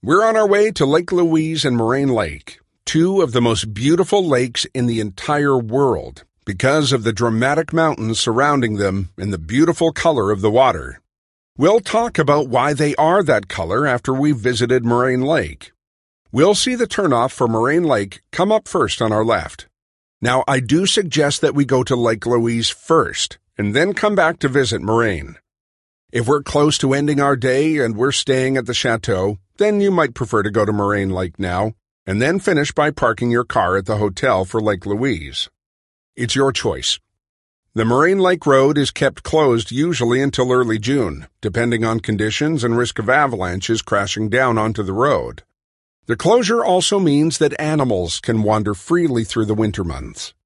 We're on our way to Lake Louise and Moraine Lake, two of the most beautiful lakes in the entire world because of the dramatic mountains surrounding them and the beautiful color of the water. We'll talk about why they are that color after we've visited Moraine Lake. We'll see the turnoff for Moraine Lake come up first on our left. Now, I do suggest that we go to Lake Louise first and then come back to visit Moraine. If we're close to ending our day and we're staying at the chateau, then you might prefer to go to Moraine Lake now and then finish by parking your car at the hotel for Lake Louise. It's your choice. The Moraine Lake Road is kept closed usually until early June, depending on conditions and risk of avalanches crashing down onto the road. The closure also means that animals can wander freely through the winter months,